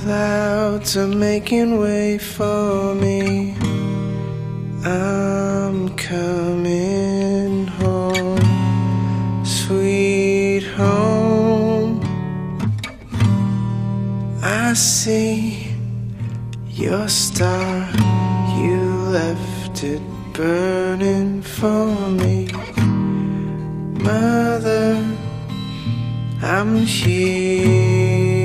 Clouds are making way for me. I'm coming home, sweet home. I see your star, you left it burning for me. Mother, I'm here.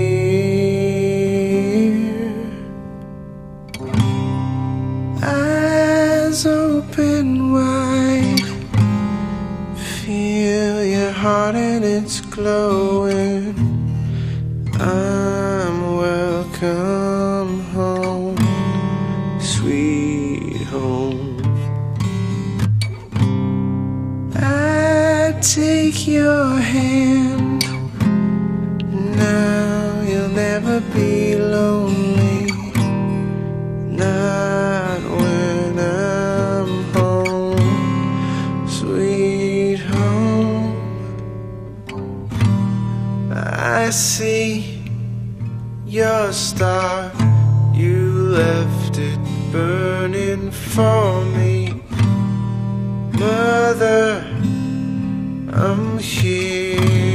Eyes open wide, feel your heart and it's glowing. I'm welcome home, sweet home. I take your hand, now you'll never be lonely. Not when I'm home, sweet home. I see your star, you left it burning for me. Mother, I'm here.